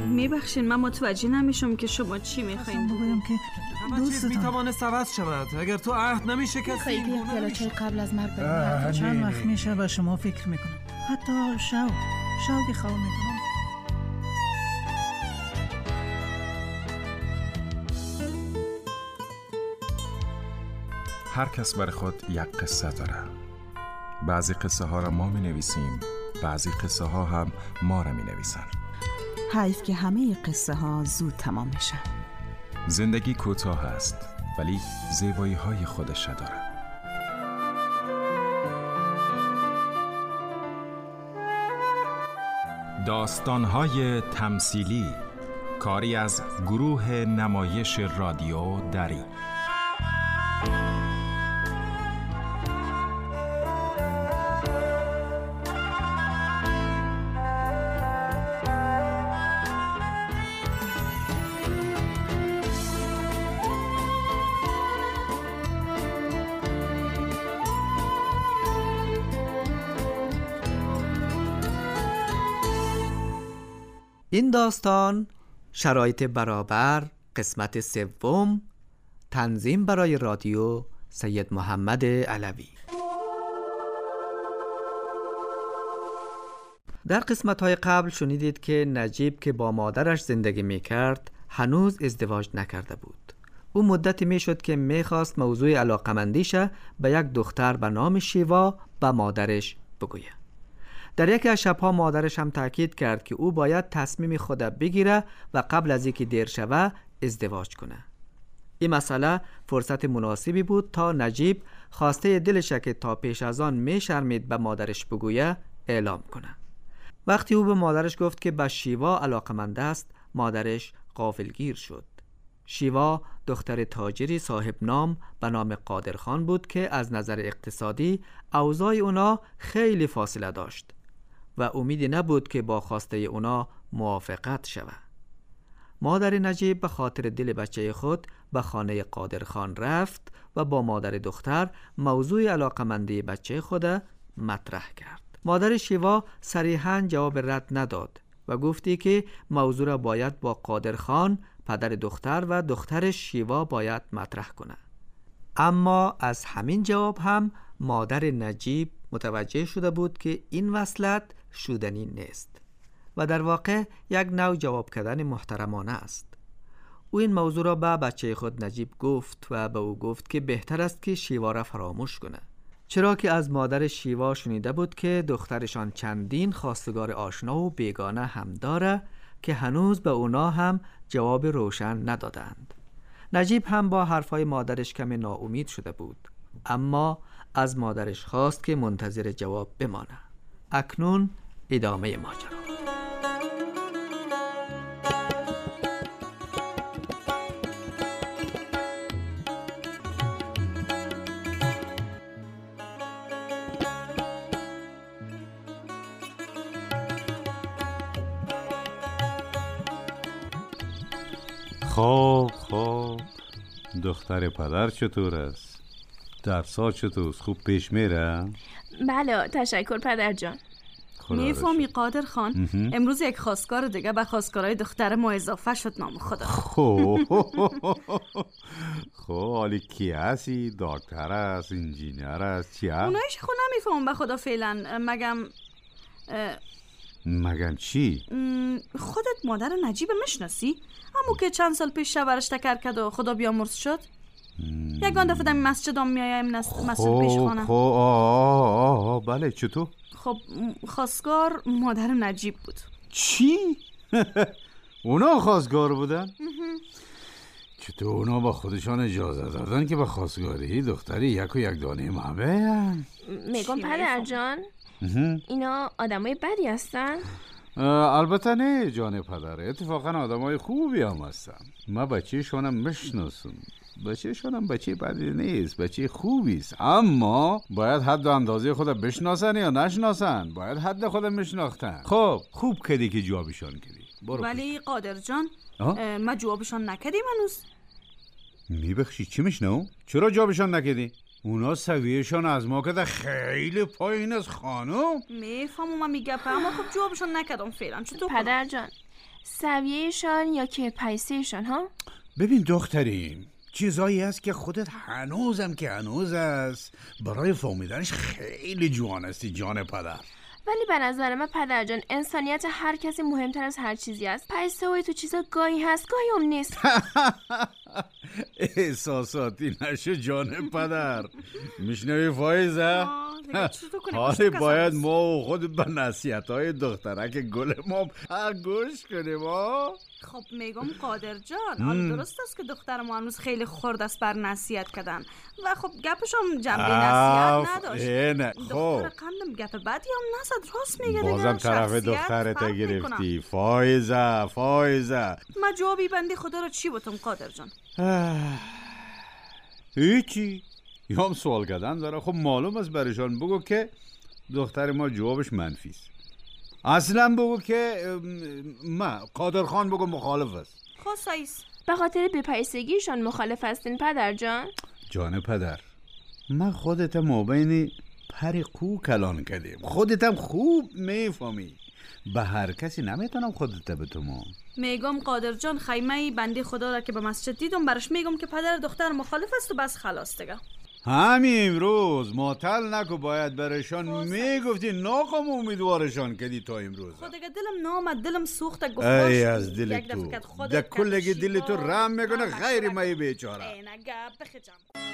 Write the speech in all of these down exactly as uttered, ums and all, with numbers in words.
میبخشین من متوجه نمیشم که شما چی میخواین بگویم که همه چیز میتوانه عوض شود اگر تو عهد نمیشه کسی. خیلی پیاله چای قبل از مرگ بریم. چند وقت میشه به شما فکر میکنم، حتی شو شوقی خواه میکنم. هر کس برای خود یک قصه داره. بعضی قصه ها را ما می نویسیم، بعضی قصه ها هم ما را می نویسن. حیف که همه قصه ها زود تمام میشن. زندگی کوتاه است ولی زیبایی های خودش داره. داستان های تمثیلی، کاری از گروه نمایش رادیو دری. این داستان شرایط برابر، قسمت سوم، تنظیم برای رادیو سید محمد علوی. در قسمت‌های قبل شنیدید که نجیب که با مادرش زندگی می‌کرد هنوز ازدواج نکرده بود. او مدتی میشد که می‌خواست موضوع علاقمندیش به یک دختر به نام شیوا به مادرش بگوید. در یکی از شب‌ها مادرش هم تاکید کرد که او باید تصمیم خود بگیره و قبل از اینکه دیر شوه ازدواج کنه. این مسئله فرصت مناسبی بود تا نجیب خواسته دلش که تا پیش از آن میشرمید به مادرش بگویه اعلام کنه. وقتی او به مادرش گفت که به شیوا علاقمند است، مادرش غافلگیر شد. شیوا دختر تاجری صاحب نام به نام قادرخان بود که از نظر اقتصادی اوضاع اونا خیلی فاصله داشت و امیدی نبود که با خواسته اونا موافقت شود. مادر نجیب به خاطر دل بچه خود به خانه قادرخان رفت و با مادر دختر موضوع علاقمندی بچه خود مطرح کرد. مادر شیوا صریحاً جواب رد نداد و گفتی که موضوع را باید با قادرخان پدر دختر و دختر شیوا باید مطرح کنه. اما از همین جواب هم مادر نجیب متوجه شده بود که این وصلت شودنی نیست و در واقع یک نوع جواب کردن محترمانه است. او این موضوع را به بچه خود نجیب گفت و به او گفت که بهتر است که شیوا را فراموش کنه، چرا که از مادر شیوا شنیده بود که دخترشان چندین خواستگار آشنا و بیگانه هم داره که هنوز به اونا هم جواب روشن ندادند. نجیب هم با حرفای مادرش کمی ناامید شده بود، اما از مادرش خواست که منتظر جواب بمانه. اکنون ادامه ماجرا. خب خب دختر پدر چطور است؟ درس‌ها چطور؟ خوب پیش میره؟ بله تشکر پدر جان. میفهمی قادر خان امروز یک خواستگار دیگه به خواستگارای دختر ما اضافه شد، نام خدا. خب خب حالی کی هستی؟ دکتر است؟ انجینیر است؟ چی هست؟ اونایش خود نمیفهم به خدا فعلا. مگم مگم چی؟ خودت مادر نجیب میشناسی؟ همون که چند سال پیش شوهرش تکر کرد و خدا بیامرز شد؟ یگان دفعه دمی مسجد هم میایم مسجد پیش خانم. خب آه آه بله چطور؟ خب خواستگار مادر نجیب بود. چی؟ اونا خواستگار بودن؟ چطور اونا با خودشان اجازه دادن که با خواستگاری دختری یک و یک دانه ما بیان؟ میگم پدر جان اینا آدمای بدی هستن؟ البته نه جان پدر، اتفاقا آدمای خوبی هم هستن. من بچه شانم میشناسم، بچه شانم بچه بدی نیست، بچه خوبی است، اما باید حد و اندازه خود بشناسن یا نشناسن. باید حد خود میشناختن. خب خوب کردی که جوابشان کردی. ولی قادر جان ما جوابشان نکردیم هنوز. میبخشی چی میشنو؟ چرا جوابشان نکردی؟ اونا سویهشان از ما که خیلی پایین از خانم. میفهمم من میگم اما خب جوابشون نکردم فعلا. چطور پدر جان سویهشان یا که پیسهشان ها؟ ببین دختریم، چیزایی هست که خودت هنوزم که هنوز است برای فهمیدنش خیلی جوان هستی جان پدر. ولی به نظر من پدر جان انسانیت هر کسی مهمتر از هر چیزی است. پیسه و تو چیزا گاهی هست گاهی هم نیست. احساساتی نشو جان پدر. میشنوی فایزه؟ حالی باید ما و خود به نصیحت‌های دخترک گل ما گوش کنیم ها؟ خب میگم قادر جان، آره درست است که دختر ما هنوز خیلی خورد است بر نصیحت کردن و خب گپش هم جنبه نصیحت نداشت. نه دختر خب قندم گپ بدی هم نزد، راست میگه. بازم طرف دخترت گرفتی. فایزه فایزه ما جوابی بندی خدا رو چی بتم قادر جان؟ هیچی، یا هم سوال کردن داره. خب معلوم است برشان بگو که دختر ما جوابش منفی است. اصلا بگو که ما قادر خان بگو مخالف است. خصایص به خاطر بی‌پیسگیشان مخالف هستین پدر جان؟ جان پدر، من خودتم مابین پری قو کلان کردیم، خودتم خوب میفهمی. به هر کسی نمیتونم خودت به تو ما میگم قادر جان، خیمه بندی خدا را که به مسجد دیدم برش میگم که پدر دختر مخالف است و بس خلاص دیگه. همین امروز معطل نکو، باید برشان میگفتی، ناقم امیدوارشان کردی تا امروز. خود دیگه دلم نامد، دلم سوخته گفت ای از دل تو، در کلگی دل تو رم میکنه غیر مایی بیچاره. ای نگه بخجم.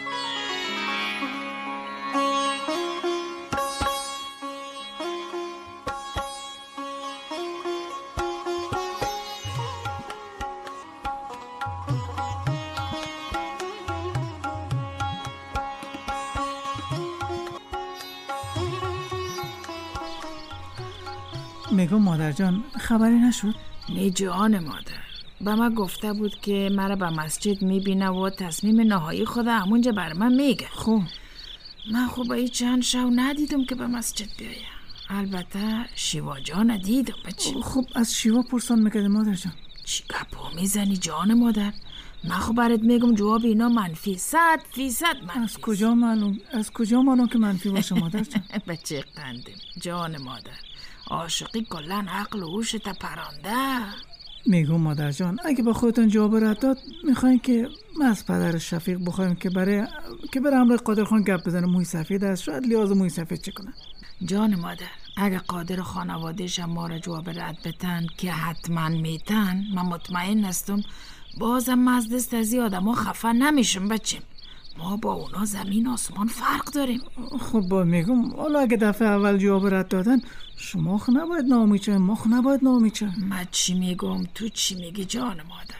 میگم مادر جان خبری نشد؟ نه جان مادر، به من گفته بود که مرا به مسجد میبینه و تصمیم نهایی خود همونجا بر من میگه. خب من خوب ای چند شو ندیدم که به مسجد بیایم. البته شیوا جان دیدم. بچه خب از شیوا پرسان میکرده مادر جان. چی گپا میزنی جان مادر؟ من خب برات میگم جواب اینا منفی، صد فیصد منفی. از کجا معلوم؟ از کجا معلوم که منفی باشه مادر جان؟ بچه قندم جان مادر، عاشقی کلن عقل و هوش تا پرانده. میگم مادر جان اگه با خودتون جواب رد داد، میخواین که ما از پدر شفیق بخوایم که برای که برای امر قادر خان گپ بزنه موی سفید است، شاید لیاز موی سفید چه کنه. جان مادر اگه قادر خانوادهش ما را جواب رد بتن که حتما میتن، من مطمئن هستم بازم از دست از این آدم ها خفه نمیشم. بچیم ما با اونا زمین آسمان فرق داریم. خب با میگم حالا اگه دفعه اول جواب رد دادن، شما خو نباید ناامید شوید، ما خو نباید ناامید شوید. من چی میگم تو چی میگی جان مادر؟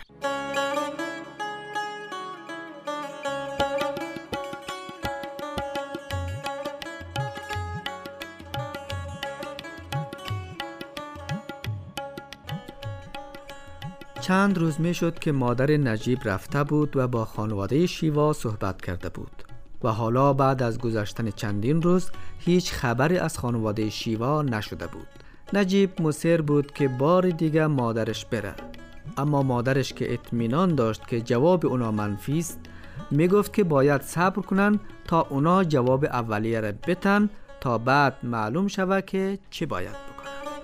چند روز می شد که مادر نجیب رفته بود و با خانواده شیوا صحبت کرده بود و حالا بعد از گذشتن چندین روز هیچ خبری از خانواده شیوا نشده بود. نجیب مصر بود که بار دیگه مادرش بره، اما مادرش که اطمینان داشت که جواب اونا منفی است، می گفت که باید صبر کنن تا اونا جواب اولیه را بتن تا بعد معلوم شود که چی باید بکنن.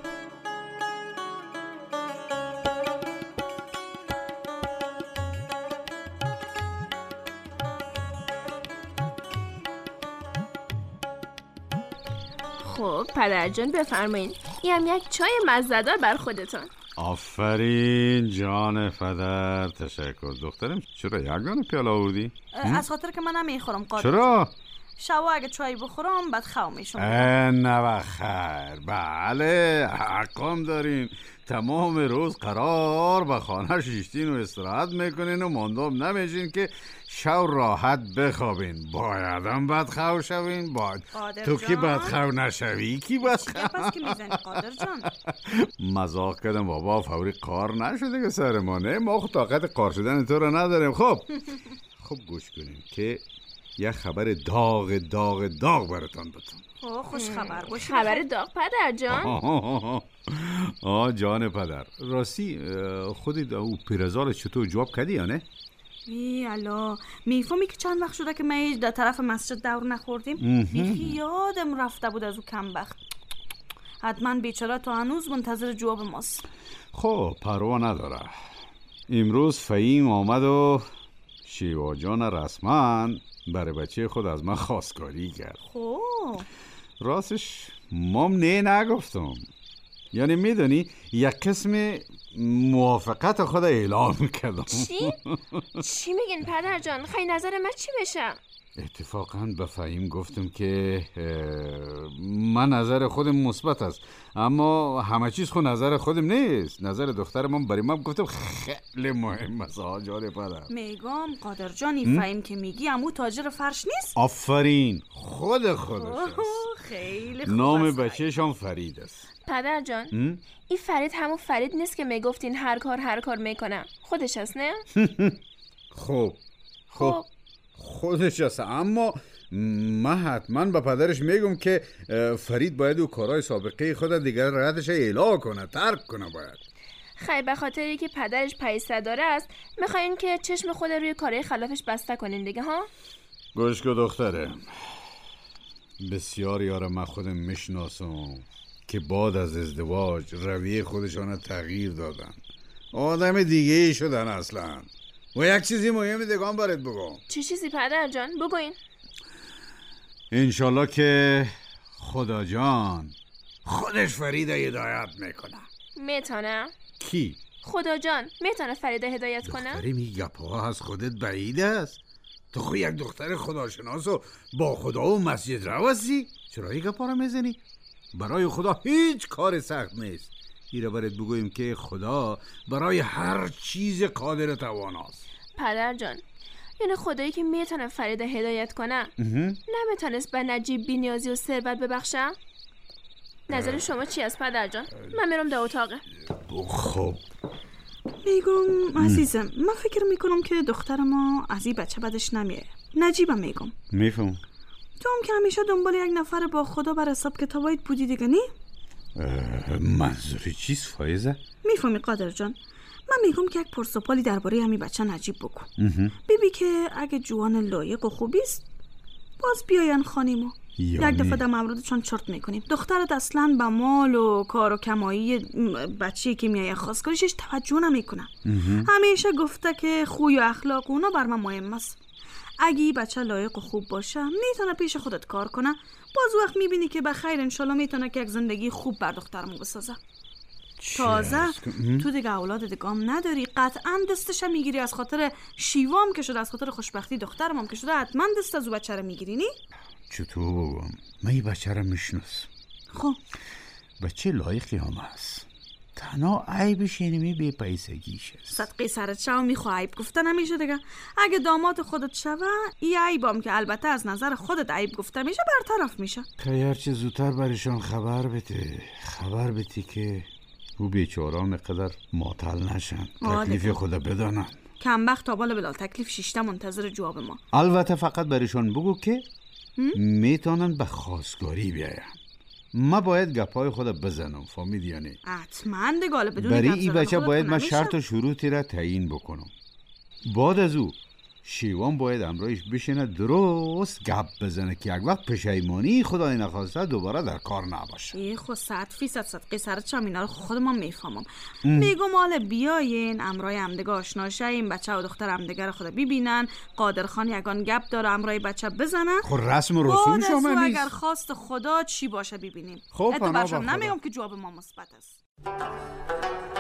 خب پدر جان بفرمایید، این هم یک چای مزه‌دار بر خودتان. آفرین جان پدر، تشکر. دخترم چرا یک دانه پیاله آوردی؟ از خاطر که من نمیخورم قادر. چرا؟ شوا اگه چای بخورم بعد خواب میشم. نه بخیر، بله حقام دارین. تمام روز قرار به خانه شیشتین و استراحت میکنین و ماندام نمیشین که شو راحت بخوابین. بایدم بدخو شوین. باید تو که بدخو نشوی کی بدخو؟ پس که میزنی قادر جان؟ مزاق کردم بابا، فوری قار نشده که سر ما. نه ما خود طاقت قار شدن تو رو نداریم. خب خب گوش کنین که یه خبر داغ داغ داغ براتون بتون. اوه خوش خبر باشه. خبر داغ پدر جان؟ آه, آه جان پدر، راستی خودی او پیرزال چطور جواب کردی یا نه؟ ای الا میفهمی که چند وقت شده که ما در طرف مسجد دور نخوردیم؟ بیخی یادم رفته بود از او کم بخت. حتما بیچاره تا هنوز منتظر جواب ماست. خب پروا نداره. امروز فهیم آمد و شیوا جان رسما برای بچه خود از من خواستگاری کرد. خب راستش مام نه نگفتم، یعنی میدونی یک قسم موافقت خود اعلام کردم. چی؟ چی میگین پدر جان؟ خیلی نظر من چی بشه؟ اتفاقا به فهیم گفتم که من نظر خودم مثبت است، اما همه چیز خود نظر خودم نیست. نظر دختر من برای من گفتم خیلی مهم است. جان پدر میگم قادر جانی فهیم که میگی عمو تاجر فرش نیست؟ آفرین، خود خودش است. خیلی خوب. نام بچه‌شان فرید است. پدر جان این فرید همون فرید نیست که میگفتین هر کار هر کار میکنم؟ خودش است نه؟ خب خب خودش است، اما من حتما به پدرش میگم که فرید باید او کارهای سابقه خود دیگر رایتش اعلام کنه، ترک کنه. باید خیلی به خاطری که پدرش پیسه داره است میخواین که چشم خود روی کارهای خلافش بسته کنین دیگه ها؟ گوش کن دخترم، بسیار یارم من خودم میشناسم که بعد از ازدواج رویه خودشان تغییر دادن، آدم دیگه ای شدن اصلا. و یک چیزی مهم دیگه هم برات بگم. چه چیزی پدر جان؟ بگوین. انشالله که خدا جان خودش فرید هدایت میکنه. میتونه؟ کی؟ خدا جان میتونه فرید هدایت کنه؟ دختری میگی گپا از خودت بعید است. تو خود یک دختر خداشناس و با خدا و مسجد رو هستی؟ چرا این گپا رو میزنی؟ برای خدا هیچ کار سخت نیست. ایره برات بگویم که خدا برای هر چیز قادر تواناست. پدر جان یعنی خدایی که میتونه فرید هدایت کنه نمیتونست به نجیب بی‌نیازی و ثروت ببخشه؟ نظر شما چی است پدر جان؟ من میرم در اتاقه. خب میگم عزیزم، من فکر میکنم که دختر ما از این بچه بدش نمیه. نجیبم میگم. میفهم. تو هم که همیشه دنبال یک نفر با خدا بر حساب کتابایت بودی دیگه نی؟ منظور چیست فایزه؟ میفهمی قادر جان؟ من میگم که یک پرسپالی درباره همین بچه نجیب بکن. بیبی که اگه جوان لایق و خوبیست باز بیاین خانیمو یک دفعه در موردشان چرت میکنیم. دخترت اصلا به مال و کار و کمایی بچه‌ای که میایه خواستگاریش توجه نمیکنه. همیشه گفته که خوی و اخلاق اونا بر من مهم است. اگه بچه لایق و خوب باشه میتونه پیش خودت کار کنه. باز وقت میبینی که بخیر انشالله میتونه که یک زندگی خوب بر دخترمو بسازه. تازه تو دیگه اولاد دیگه هم نداری، قطعا دستش میگیری از خاطر شیوام که شده، از خاطر خوشبختی دخترم هم که شده، حتما دست از او بچه رو میگیری نی؟ چطور بگم؟ من این بچه رو میشناسم. خب بچه لایقی هم هست، تنها عیبش اینمی بی پیسگیش است. صدقی سرت شو میخواه عیب گفته نمیشه دیگه. اگه داماد خودت شوه این عیبام که البته از نظر خودت عیب گفته میشه برطرف میشه. خیر چه زودتر برشان خبر بده، خبر بدی که او بیچاران قدر معطل نشن، تکلیف خدا بدانن. کم وقت تا بالا بلال تکلیف شیشته منتظر جواب ما. البته فقط برشان بگو که میتونن به خواستگاری بیاین. ما باید گپای خود بزنم، فهمیدی یا نه؟ حتما دیگه، بدون برای این بچه باید من شرط و شروطی را تعیین بکنم. بعد از او شیوان باید امرایش بشینه درست گپ بزنه که یک وقت پشیمانی خدای نخواسته دوباره در کار نباشه. ای خود صد فیصد صدقی سرت شم اینا رو خود ما میفهمم. میگم حالا بیاین امرای همدیگه آشنا شیم، بچه و دختر همدیگه رو خود ببینن، قادر خان یگان گپ داره امرای بچه بزنن. خب رسم و رسوم شما نیست؟ اگر خواست خدا چی باشه ببینیم. خب اتبرشم نمیگم که جواب ما مثبت است.